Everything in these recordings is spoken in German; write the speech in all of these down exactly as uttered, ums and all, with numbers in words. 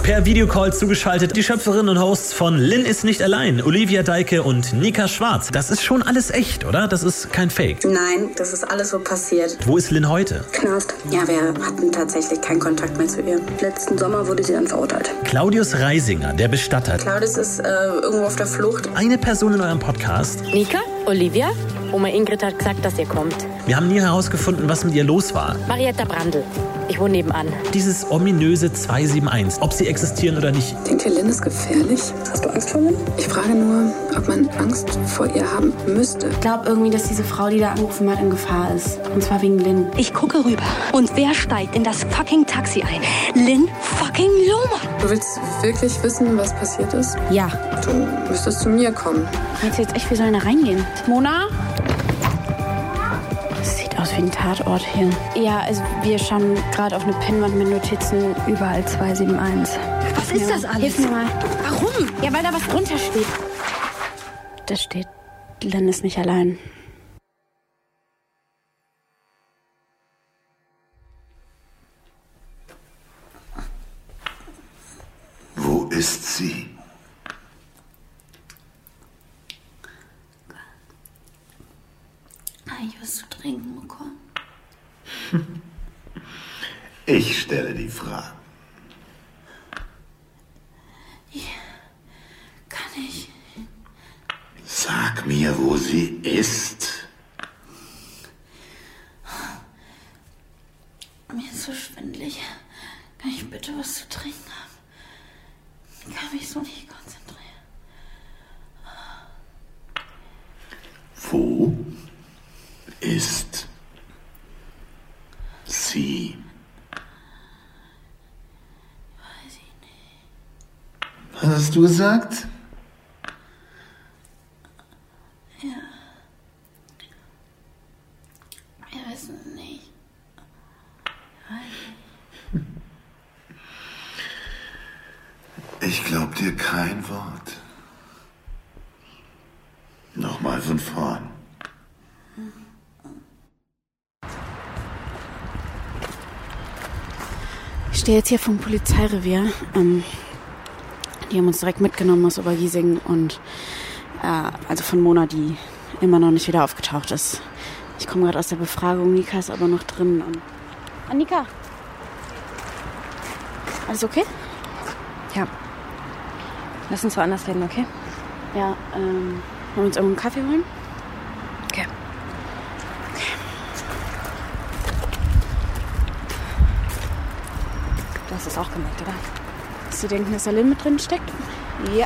Per Videocall zugeschaltet die Schöpferinnen und Hosts von Lynn ist nicht allein, Olivia Deike und Nika Schwarz. Das ist schon alles echt, oder? Das ist kein Fake. Nein, das ist alles so passiert. Wo ist Lynn heute? Knast. Ja, wir hatten tatsächlich keinen Kontakt mehr zu ihr. Letzten Sommer wurde sie dann verurteilt. Claudius Reisinger, der Bestatter. Claudius ist äh, irgendwo auf der Flucht. Eine Person in eurem Podcast. Nika? Olivia? Oma Ingrid hat gesagt, dass ihr kommt. Wir haben nie herausgefunden, was mit ihr los war. Marietta Brandl. Ich wohne nebenan. Dieses ominöse zwei sieben eins, ob sie existieren oder nicht. Denkt ihr, Lynn ist gefährlich? Hast du Angst vor Lynn? Ich frage nur, ob man Angst vor ihr haben müsste. Ich glaube irgendwie, dass diese Frau, die da angerufen hat, in Gefahr ist. Und zwar wegen Lynn. Ich gucke rüber. Und wer steigt in das fucking Taxi ein? Lynn fucking Lohmann. Du willst wirklich wissen, was passiert ist? Ja. Du müsstest zu mir kommen. Meinst du jetzt echt, wir sollen da reingehen? Mona? Das sieht aus wie ein Tatort hier. Ja, also wir schauen gerade auf eine Pinnwand mit Notizen. Überall zwei sieben eins. Was ist das alles? Hilf mir mal. Warum? Ja, weil da was drunter steht. Da steht, Lynn ist nicht allein. Wo ist sie? Kann ich was zu trinken bekommen? Ich stelle die Fragen. Ja, kann ich. Sag mir, wo sie ist. Mir ist so schwindelig. Kann ich bitte was zu trinken haben? Ich kann mich so nicht konzentrieren. Wo ist sie? Weiß ich nicht. Was hast du gesagt? Ja. Wir wissen es nicht. Weiß nicht. Ich glaub dir kein Wort. Nochmal von vorn. Ich stehe jetzt hier vom Polizeirevier. Ähm, die haben uns direkt mitgenommen aus Obergiesing und äh, also von Mona, die immer noch nicht wieder aufgetaucht ist. Ich komme gerade aus der Befragung, Nika ist aber noch drin. Und ah, Nika! Alles okay? Ja. Lass uns woanders reden, okay? Ja, ähm, wollen wir uns irgendwo einen Kaffee holen? Okay. Du hast es auch gemerkt, oder? Dass Sie denken, dass da Lynn mit drin steckt? Ja.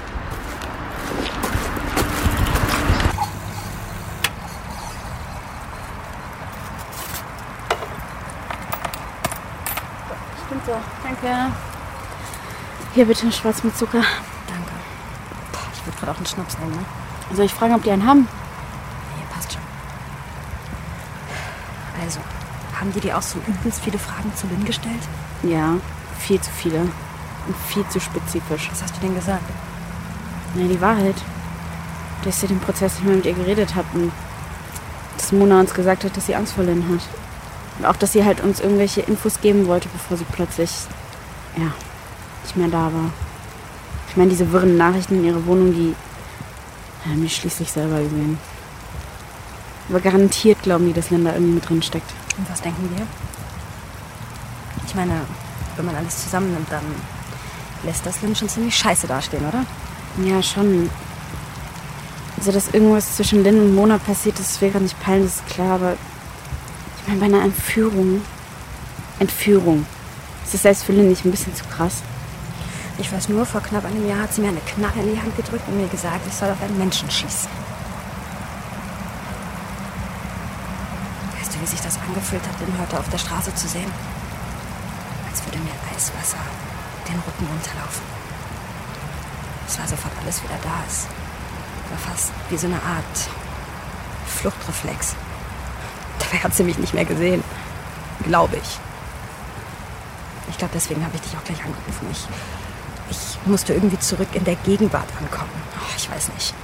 Stimmt so. Danke. Hier bitte, schwarz mit Zucker. Danke. Ich würde gerade auch einen Schnaps nehmen, ne? Soll ich fragen, ob die einen haben? Nee, passt schon. Also, haben die dir auch so übelst viele Fragen zu Lynn gestellt? Ja, viel zu viele. Und viel zu spezifisch. Was hast du denen gesagt? Na, die Wahrheit. Dass ich den Prozess nicht mehr mit ihr geredet habe und dass Mona uns gesagt hat, dass sie Angst vor Lynn hat. Und auch, dass sie halt uns irgendwelche Infos geben wollte, bevor sie plötzlich, ja, nicht mehr da war. Ich meine, diese wirren Nachrichten in ihrer Wohnung, die haben die schließlich selber gesehen. Aber garantiert glauben die, dass Lynn da irgendwie mit drin steckt. Und was denken wir? Ich meine, wenn man alles zusammennimmt, dann lässt das Lynn schon ziemlich scheiße dastehen, oder? Ja, schon. Also, dass irgendwas zwischen Lynn und Mona passiert ist, wäre nicht peinlich, ist klar, aber ich meine, bei einer Entführung. Entführung. Ist das selbst für Lynn nicht ein bisschen zu krass? Ich weiß nur, vor knapp einem Jahr hat sie mir eine Knarre in die Hand gedrückt und mir gesagt, ich soll auf einen Menschen schießen. Weißt du, wie sich das angefühlt hat, den heute auf der Straße zu sehen? Als würde mir Eiswasser den Rücken runterlaufen. Es war sofort alles wieder da. Es war fast wie so eine Art Fluchtreflex. Dabei hat sie mich nicht mehr gesehen. Glaube ich. Ich glaube, deswegen habe ich dich auch gleich angerufen. Ich, ich musste irgendwie zurück in der Gegenwart ankommen. Oh, ich weiß nicht.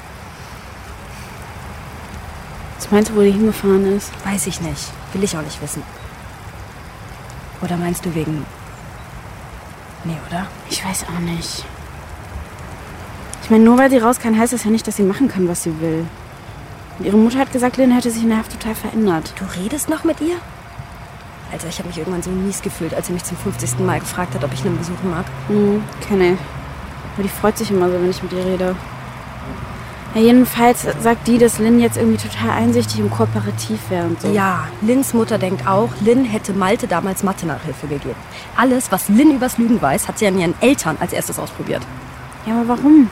Was meinst du, wo die hingefahren ist? Weiß ich nicht. Will ich auch nicht wissen. Oder meinst du wegen Nee, oder? Ich weiß auch nicht. Ich meine, nur weil sie raus kann, heißt das ja nicht, dass sie machen kann, was sie will. Und ihre Mutter hat gesagt, Lynn hätte sich in der Haft total verändert. Du redest noch mit ihr? Alter, ich habe mich irgendwann so mies gefühlt, als sie mich zum fünfzigsten Mal gefragt hat, ob ich Lynn besuchen mag. Mhm, kenne ich. Aber die freut sich immer so, wenn ich mit ihr rede. Ja, jedenfalls sagt die, dass Lynn jetzt irgendwie total einsichtig und kooperativ wäre und so. Ja, Lynns Mutter denkt auch, Lynn hätte Malte damals Mathe-Nachhilfe gegeben. Alles, was Lynn übers Lügen weiß, hat sie an ihren Eltern als erstes ausprobiert. Ja, aber warum?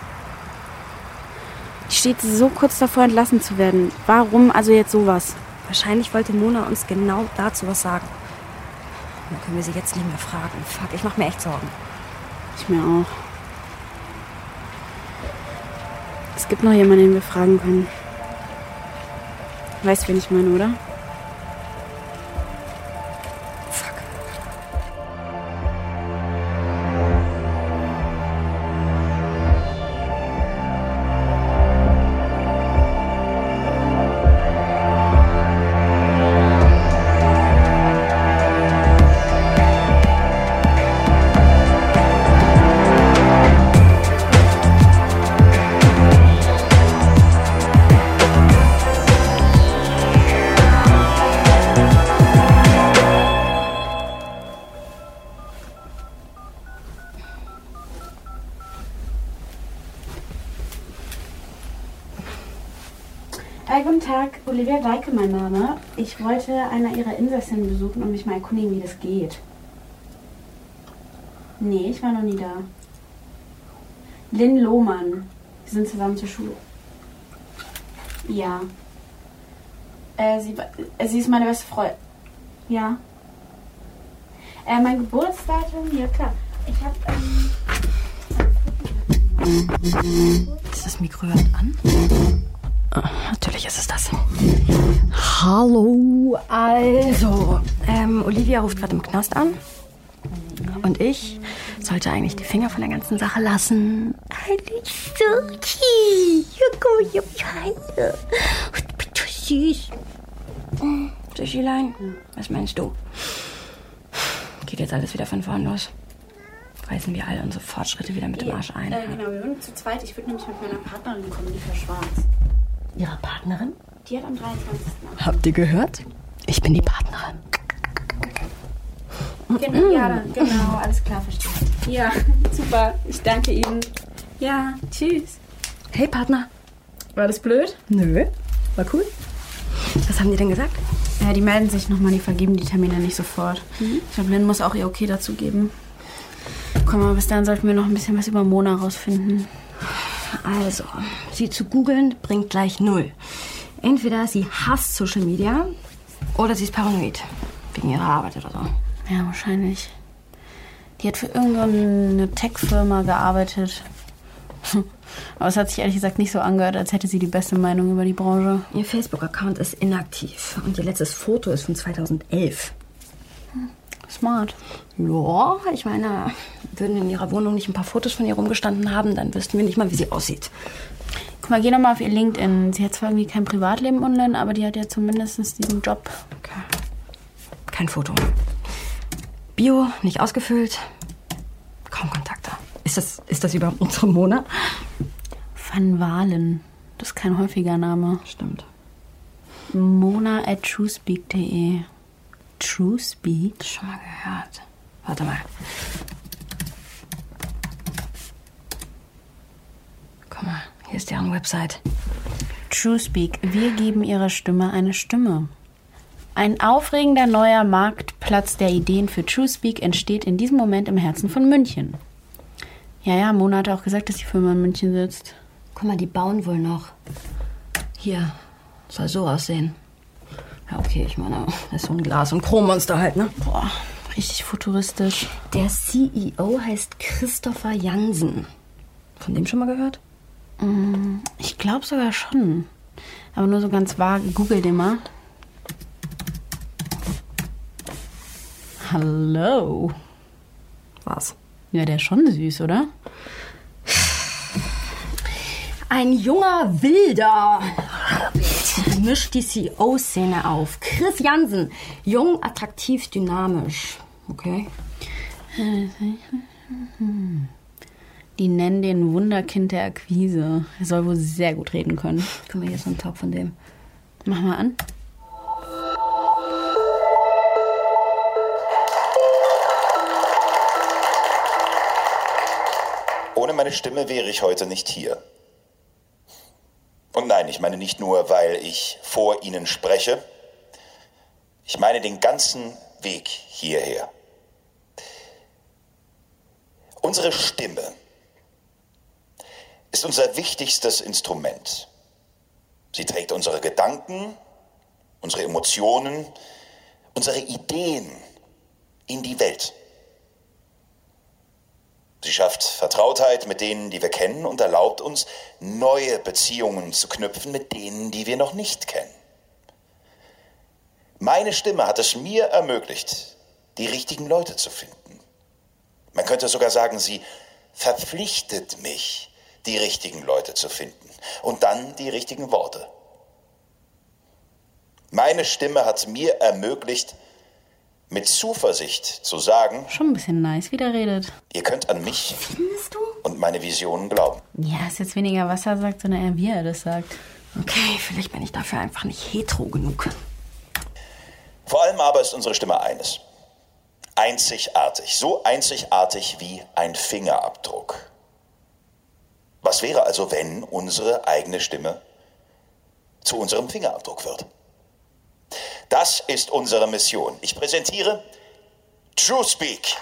Die steht so kurz davor, entlassen zu werden. Warum also jetzt sowas? Wahrscheinlich wollte Mona uns genau dazu was sagen. Dann können wir sie jetzt nicht mehr fragen. Fuck, ich mach mir echt Sorgen. Ich mir auch. Es gibt noch jemanden, den wir fragen können. Weißt, wen ich meine, oder? Fuck. Äh, guten Tag, Olivia Deike mein Name. Ich wollte einer Ihrer Insassinnen besuchen und mich mal erkundigen, wie das geht. Nee, ich war noch nie da. Lynn Lohmann. Wir sind zusammen zur Schule. Ja. Äh, sie, äh, sie ist meine beste Freundin. Ja. Äh, mein Geburtsdatum? Ja, klar. Ich hab, ähm... Ist das Mikro überhaupt an? Oh, natürlich ist es das. Hallo, also. Ähm, Olivia ruft gerade im Knast an. Und ich sollte eigentlich die Finger von der ganzen Sache lassen. Alles so süß. Ja, bitte süß. Süßilein, was meinst du? Geht jetzt alles wieder von vorn los? Reißen wir all unsere Fortschritte wieder mit dem Arsch ein? Äh, genau, wir sind zu zweit. Ich würde nämlich mit meiner Partnerin kommen, die Frau Schwarz. Ihre Partnerin? Die hat am dreiundzwanzigsten Habt ihr gehört? Ich bin die Partnerin. Genau, ja, dann, genau, alles klar, verstehe. Ja, super. Ich danke Ihnen. Ja, tschüss. Hey, Partner. War das blöd? Nö, war cool. Was haben die denn gesagt? Ja, die melden sich nochmal, die vergeben die Termine nicht sofort. Mhm. Ich glaube, Lynn muss auch ihr Okay dazu geben. Komm mal, bis dahin sollten wir noch ein bisschen was über Mona rausfinden. Also, sie zu googeln bringt gleich null. Entweder sie hasst Social Media oder sie ist paranoid. Wegen ihrer Arbeit oder so. Ja, wahrscheinlich. Die hat für irgendeine Tech-Firma gearbeitet. Aber es hat sich ehrlich gesagt nicht so angehört, als hätte sie die beste Meinung über die Branche. Ihr Facebook-Account ist inaktiv und ihr letztes Foto ist von zweitausendelf. Smart. Ja, ich meine, würden in ihrer Wohnung nicht ein paar Fotos von ihr rumgestanden haben, dann wüssten wir nicht mal, wie sie aussieht. Guck mal, geh noch mal auf ihr LinkedIn. Sie hat zwar irgendwie kein Privatleben online, aber die hat ja zumindest diesen Job. Okay. Kein Foto. Bio, nicht ausgefüllt. Kaum Kontakte. Ist das, ist das überhaupt unsere Mona? Van Walen. Das ist kein häufiger Name. Stimmt. Mona at truespeak punkt de. Truespeak? Schon mal gehört. Warte mal. Guck mal, hier ist deren Website. Truespeak. Wir geben ihrer Stimme eine Stimme. Ein aufregender neuer Marktplatz der Ideen für Truespeak entsteht in diesem Moment im Herzen von München. Ja, ja, Mona hat auch gesagt, dass die Firma in München sitzt. Guck mal, die bauen wohl noch. Hier, soll so aussehen. Ja, okay, ich meine, das ist so ein Glas- und Chrommonster halt, ne? Boah, richtig futuristisch. Der C E O heißt Christopher Jansen. Von dem schon mal gehört? Ich glaube sogar schon. Aber nur so ganz vage. Google den mal. Hallo. Was? Ja, der ist schon süß, oder? Ein junger Wilder mischt die C E O-Szene auf. Chris Jansen. Jung, attraktiv, dynamisch. Okay. Die nennen den Wunderkind der Akquise. Er soll wohl sehr gut reden können. Guck mal, hier ist so ein Talk von dem. Mach mal an. Ohne meine Stimme wäre ich heute nicht hier. Und nein, ich meine nicht nur, weil ich vor Ihnen spreche. Ich meine den ganzen Weg hierher. Unsere Stimme ist unser wichtigstes Instrument. Sie trägt unsere Gedanken, unsere Emotionen, unsere Ideen in die Welt. Sie schafft Vertrautheit mit denen, die wir kennen, und erlaubt uns, neue Beziehungen zu knüpfen mit denen, die wir noch nicht kennen. Meine Stimme hat es mir ermöglicht, die richtigen Leute zu finden. Man könnte sogar sagen, sie verpflichtet mich, die richtigen Leute zu finden und dann die richtigen Worte. Meine Stimme hat mir ermöglicht, mit Zuversicht zu sagen, Schon ein bisschen nice, wie der redet. ihr könnt an mich Findest du? und meine Visionen glauben. Ja, ist jetzt weniger, was er sagt, sondern eher, wie er das sagt. Okay, vielleicht bin ich dafür einfach nicht hetero genug. Vor allem aber ist unsere Stimme eines. Einzigartig. So einzigartig wie ein Fingerabdruck. Was wäre also, wenn unsere eigene Stimme zu unserem Fingerabdruck wird? Das ist unsere Mission. Ich präsentiere TrueSpeak.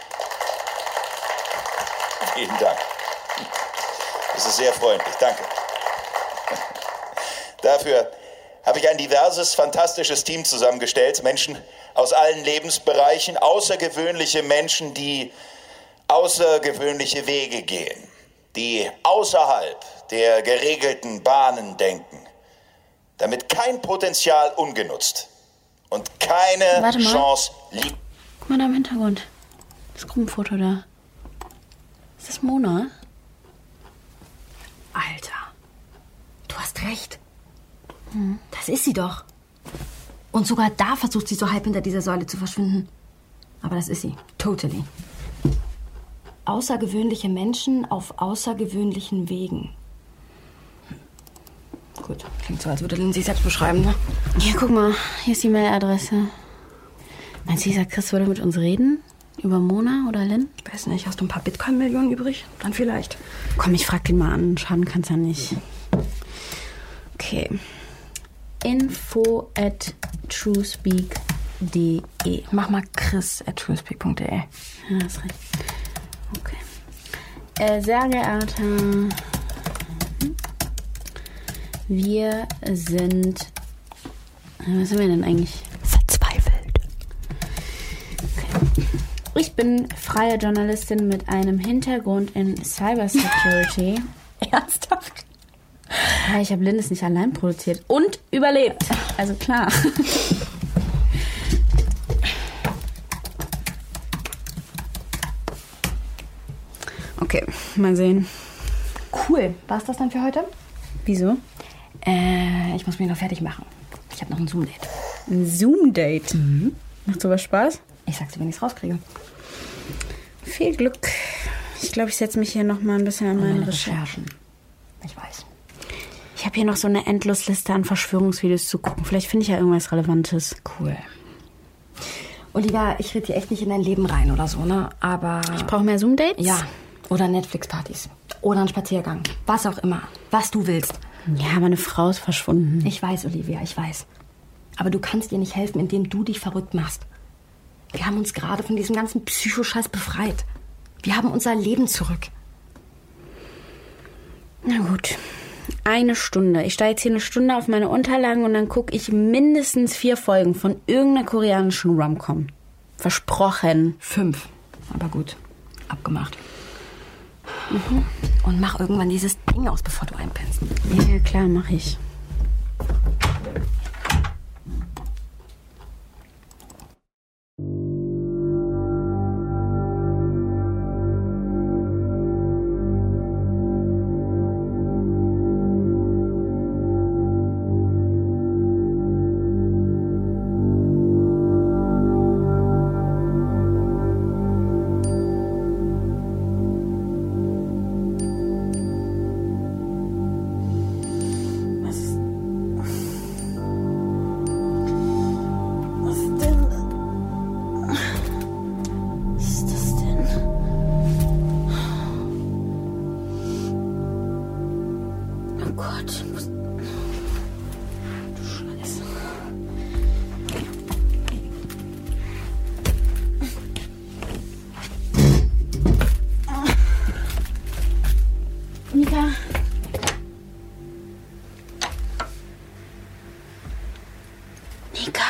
Vielen Dank. Das ist sehr freundlich. Danke. Dafür habe ich ein diverses, fantastisches Team zusammengestellt. Menschen aus allen Lebensbereichen, außergewöhnliche Menschen, die außergewöhnliche Wege gehen, die außerhalb der geregelten Bahnen denken, damit kein Potenzial ungenutzt und keine Warte mal. Chance liegt. Guck mal da im Hintergrund. Das Gruppenfoto da. Ist das Mona? Alter, du hast recht. Hm. Das ist sie doch. Und sogar da versucht sie so halb hinter dieser Säule zu verschwinden. Aber das ist sie. Totally. Außergewöhnliche Menschen auf außergewöhnlichen Wegen. Gut, klingt so, als würde Lynn sich selbst beschreiben, ne? Hier, guck mal. Hier ist die Mailadresse. Meinst du, dieser Chris würde mit uns reden? Über Mona oder Lynn? Weiß nicht, hast du ein paar Bitcoin-Millionen übrig? Dann vielleicht. Komm, ich frag den mal an. Schaden kann's ja nicht. Okay. Info at truespeak punkt de. Mach mal chris at truespeak punkt de. Ja, hast recht. Okay. Äh, sehr geehrter, hm? wir sind, was sind wir denn eigentlich? Verzweifelt. Okay. Ich bin freie Journalistin mit einem Hintergrund in Cybersecurity. Ernsthaft? Ja, ich habe Lindes nicht allein produziert und überlebt. Also klar. Okay, mal sehen. Cool. War's das dann für heute? Wieso? Äh, ich muss mich noch fertig machen. Ich habe noch ein Zoom-Date. Ein Zoom-Date? Mhm. Macht sowas Spaß? Ich sag's dir, wenn ich's rauskriege. Viel Glück. Ich glaube, ich setze mich hier noch mal ein bisschen an meine, Meine Recherchen. Recherchen. Ich weiß. Ich habe hier noch so eine Endlosliste an Verschwörungsvideos zu gucken. Vielleicht finde ich ja irgendwas Relevantes. Cool. Olivia, ich rede dir echt nicht in dein Leben rein oder so, ne? Aber... Ich brauche mehr Zoom-Dates? Ja. Oder Netflix-Partys. Oder einen Spaziergang. Was auch immer. Was du willst. Ja, aber eine Frau ist verschwunden. Ich weiß, Olivia, ich weiß. Aber du kannst ihr nicht helfen, indem du dich verrückt machst. Wir haben uns gerade von diesem ganzen Psychoscheiß befreit. Wir haben unser Leben zurück. Na gut. Eine Stunde. Ich steige jetzt hier eine Stunde auf meine Unterlagen und dann gucke ich mindestens vier Folgen von irgendeiner koreanischen Rom-Com. Versprochen. Fünf. Aber gut. Abgemacht. Mhm. Und mach irgendwann dieses Ding aus, bevor du einpennst. Ja, klar, mache ich. Gott, ich muss... Du Scheiße. Nika? Nika?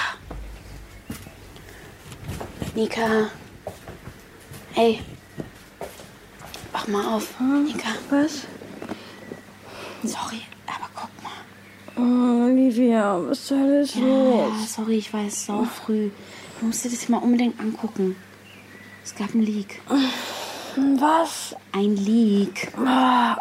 Nika? Hey. Wach mal auf, Nika. Was? Sorry, aber guck mal. Oh, Olivia, was zur Hölle ist Ja, los? ja, sorry, ich weiß, sau früh. Du musst dir das mal unbedingt angucken. Es gab ein Leak. Was? Ein Leak. Oh,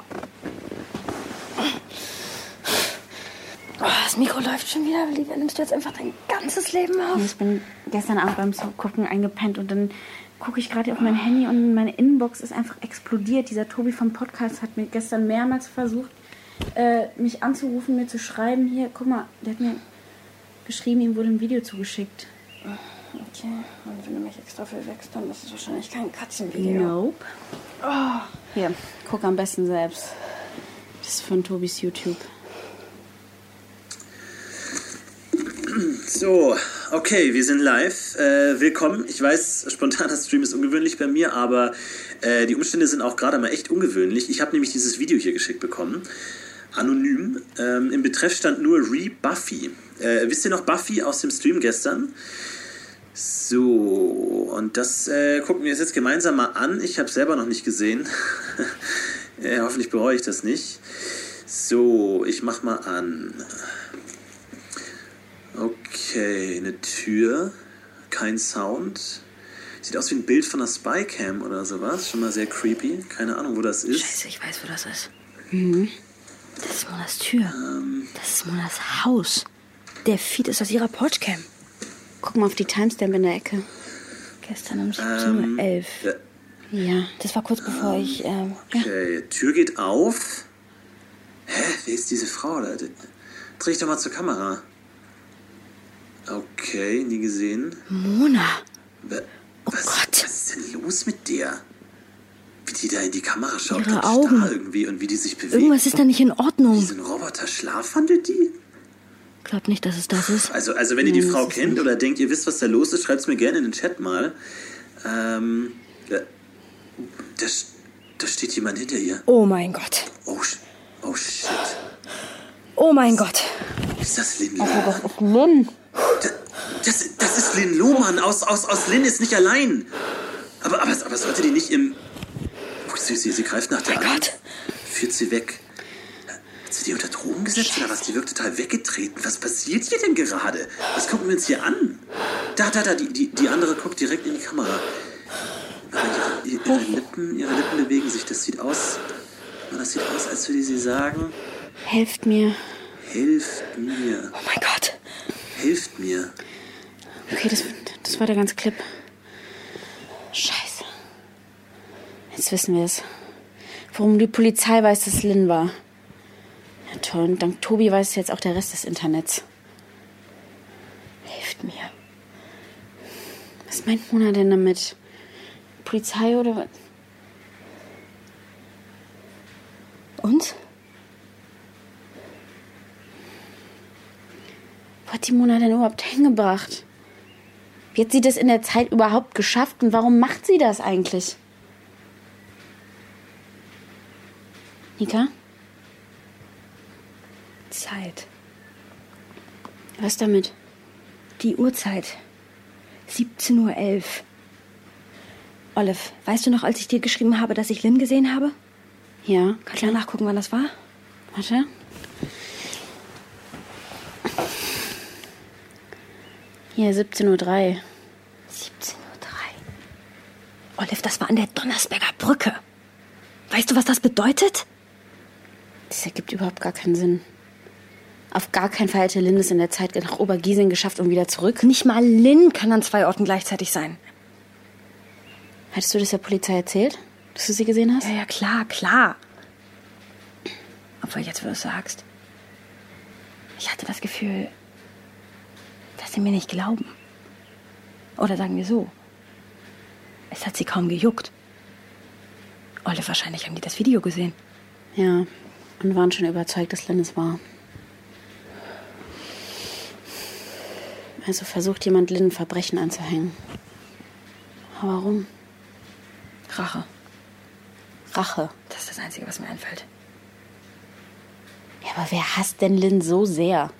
das Mikro läuft schon wieder. Olivia, nimmst du jetzt einfach dein ganzes Leben auf? Ich bin gestern Abend beim Gucken eingepennt und dann gucke ich gerade auf mein Handy und meine Inbox ist einfach explodiert. Dieser Tobi vom Podcast hat mir gestern mehrmals versucht, äh, mich anzurufen, mir zu schreiben. Hier, guck mal, der hat mir geschrieben, ihm wurde ein Video zugeschickt. Okay, und wenn du mich extra verwechselst, dann ist es wahrscheinlich kein Katzenvideo. Nope. Oh. Hier, guck am besten selbst. Das ist von Tobis YouTube. So, okay, wir sind live. Äh, willkommen. Ich weiß, spontaner Stream ist ungewöhnlich bei mir, aber äh, die Umstände sind auch gerade mal echt ungewöhnlich. Ich habe nämlich dieses Video hier geschickt bekommen. Anonym. Ähm, Im Betreff stand nur Re-Buffy. Äh, wisst ihr noch Buffy aus dem Stream gestern? So, und das äh, gucken wir uns jetzt gemeinsam mal an. Ich habe es selber noch nicht gesehen. äh, hoffentlich bereue ich das nicht. So, ich mach mal an. Okay, eine Tür, kein Sound. Sieht aus wie ein Bild von einer Spycam oder sowas. Schon mal sehr creepy. Keine Ahnung, wo das ist. Scheiße, ich weiß, wo das ist. Mhm. Das ist Monas Tür. Ähm, Das ist Monas Haus. Der Feed ist aus ihrer Porchcam. Guck mal auf die Timestamp in der Ecke. Gestern um siebzehn Uhr elf. ja, Ja. Das war kurz bevor ich... Ähm, okay, Tür geht auf. Hä, wer ist diese Frau da? Dreh ich doch mal zur Kamera. Okay, nie gesehen. Mona. Was, Oh was, Gott. was ist denn los mit der? Wie die da in die Kamera schaut, Ihre ganz Augen. starr irgendwie und wie die sich bewegt. Irgendwas ist da nicht in Wie Ordnung. so ein Roboter schlafwandelt die? Glaub nicht, dass es das ist. Also, also wenn ihr die Nein, Frau das ist kennt nicht. oder denkt, ihr wisst, was da los ist, schreibt es mir gerne in den Chat mal. Ähm, da, da, da steht jemand hinter ihr. Oh mein Gott. Oh, sh- oh shit. Oh mein Gott. Ist das Lin Das Lohmann? ist Lynn. Das, das, das ist Lin Lohmann. Aus, aus, aus Lin ist nicht allein. Aber, aber, aber sollte die nicht im... Oh, sie, sie, sie greift nach der Mein Hand. Gott. Führt sie weg. Hat sie die unter Drogen gesetzt oder was? Die wirkt total weggetreten. Was passiert hier denn gerade? Was gucken wir uns hier an? Da, da, da. Die, die, die andere guckt direkt in die Kamera. Aber ihre, ihre, Lippen, ihre Lippen bewegen sich. Das sieht aus... Das sieht aus, als würde sie sagen... Helft mir. Hilft mir. Oh mein Gott. Hilft mir. Okay, das, das war der ganze Clip. Scheiße. Jetzt wissen wir es. Warum die Polizei weiß, dass es Lynn war. Ja, toll. Und dank Tobi weiß jetzt auch der Rest des Internets. Hilft mir. Was meint Mona denn damit? Polizei oder was? Und? Wo hat die Mona denn überhaupt hingebracht? Wie hat sie das in der Zeit überhaupt geschafft und warum macht sie das eigentlich? Nika? Zeit. Was damit? Die Uhrzeit. siebzehn Uhr elf. Olive, weißt du noch, als ich dir geschrieben habe, dass ich Lynn gesehen habe? Ja, Kannst du mal nachgucken, wann das war? warte. Hier, siebzehn Uhr drei. siebzehn Uhr drei. Olive, das war an der Donnersberger Brücke. Weißt du, was das bedeutet? Das ergibt überhaupt gar keinen Sinn. Auf gar keinen Fall hätte Lynn es in der Zeit nach Obergiesing geschafft und wieder zurück. Nicht mal Lynn kann an zwei Orten gleichzeitig sein. Hattest du das der Polizei erzählt, dass du sie gesehen hast? Ja, ja, klar, klar. Obwohl, jetzt, wo du es sagst. Ich hatte das Gefühl, dass sie mir nicht glauben. Oder sagen wir so. Es hat sie kaum gejuckt. Olive, wahrscheinlich haben die das Video gesehen. Ja. und waren schon überzeugt, dass Lynn es war. Also versucht jemand, Lynn ein Verbrechen anzuhängen. Aber warum? Rache. Rache. Das ist das Einzige, was mir einfällt. Ja, aber wer hasst denn Lynn so sehr?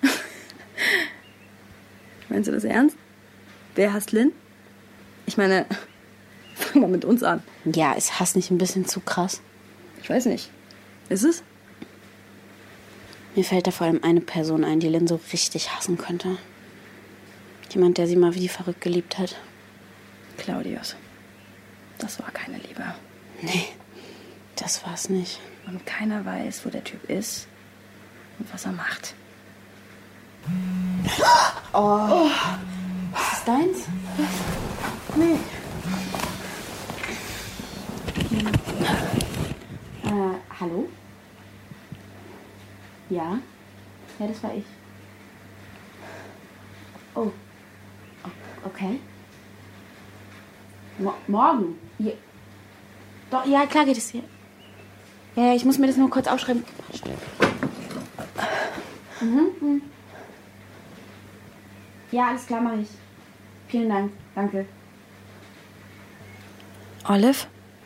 Meinst du das ernst? Wer hasst Lynn? Ich meine, fang mal mit uns an. Ja, ist Hass nicht ein bisschen zu krass? Ich weiß nicht. Ist es? Mir fällt da vor allem eine Person ein, die Lynn so richtig hassen könnte. Jemand, der sie mal wie verrückt geliebt hat. Claudius. Das war keine Liebe. Nee, das war's nicht. Und keiner weiß, wo der Typ ist und was er macht. Oh. oh. Was ist deins? Nee. Äh, hallo? Ja? Ja, das war ich. Oh. Okay. Mo- morgen? Ja. Doch, ja, klar geht es hier. Ja, ich muss mir das nur kurz aufschreiben. Mhm. mhm. Ja, alles klar, mache ich. Vielen Dank. Danke. Olive?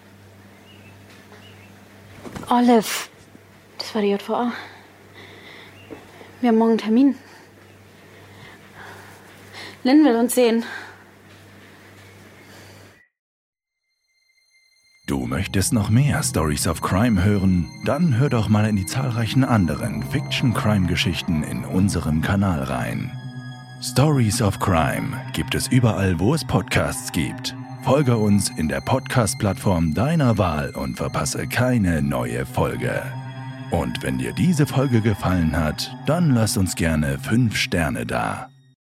Olive. Das war die J V A. Wir haben morgen einen Termin. Lynn will uns sehen. Du möchtest noch mehr Stories of Crime hören? Dann hör doch mal in die zahlreichen anderen Fiction-Crime-Geschichten in unserem Kanal rein. Stories of Crime gibt es überall, wo es Podcasts gibt. Folge uns in der Podcast-Plattform deiner Wahl und verpasse keine neue Folge. Und wenn dir diese Folge gefallen hat, dann lass uns gerne fünf Sterne da.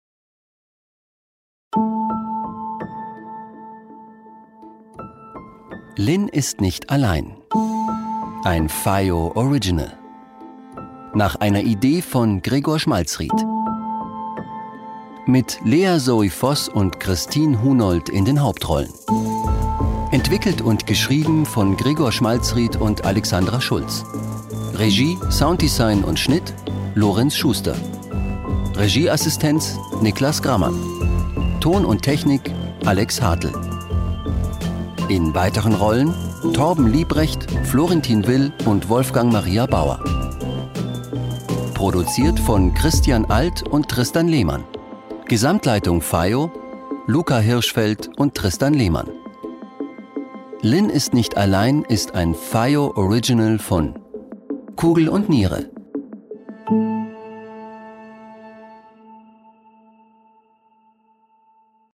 Lynn ist nicht allein. Ein FAIO Original. Nach einer Idee von Gregor Schmalzried. Mit Lea Zoe Voss und Christine Hunold in den Hauptrollen. Entwickelt und geschrieben von Gregor Schmalzried und Alexandra Schulz. Regie, Sounddesign und Schnitt Lorenz Schuster. Regieassistenz Niklas Grammann. Ton und Technik Alex Hartl. In weiteren Rollen Torben Liebrecht, Florentin Will und Wolfgang Maria Bauer. Produziert von Christian Alt und Tristan Lehmann. Gesamtleitung FAIO, Luca Hirschfeld und Tristan Lehmann. Lynn ist nicht allein ist ein FAIO Original von Kugel und Niere.